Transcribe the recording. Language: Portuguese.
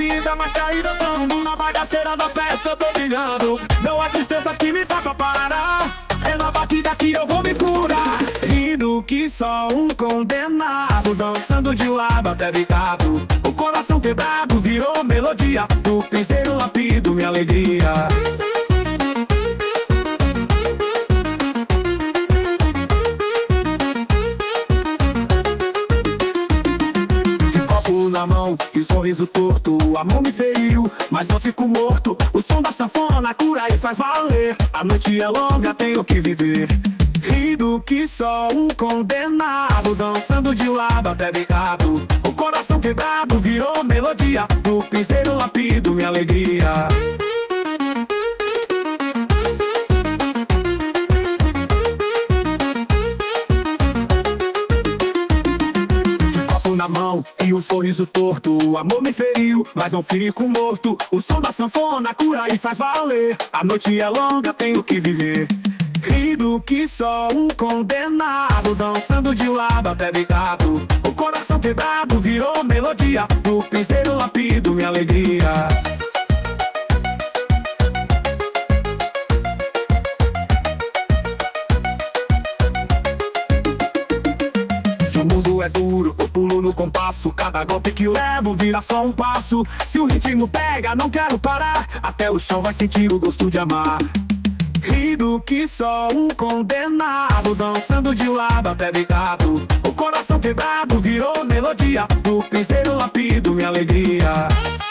vida, mas caí dançando na bagaceira da festa, eu tô brilhando. Não há tristeza que me faça parar, é na batida que eu vou me curar. Rindo que só um condenado, dançando de lado até deitado. O coração quebrado virou melodia, do piseiro lapido minha alegria. Na mão e o sorriso torto, o amor me feriu, mas não fico morto. O som da sanfona cura e faz valer. A noite é longa, tenho que viver. Rindo que só um condenado, dançando de lado até deitado. O coração quebrado virou melodia, do piseiro lapido minha alegria. Na mão e um sorriso torto, o amor me feriu, mas não fico morto. O som da sanfona cura e faz valer. A noite é longa, tenho que viver. Rindo que só um condenado, dançando de lado até deitado. O coração quebrado virou melodia, do piseiro lapido minha alegria. O mundo é duro, eu pulo no compasso. Cada golpe que eu levo vira só um passo. Se o ritmo pega, não quero parar, até o chão vai sentir o gosto de amar. Rindo que só um condenado, dançando de lado até deitado. O coração quebrado virou melodia, do piseiro lapido minha alegria.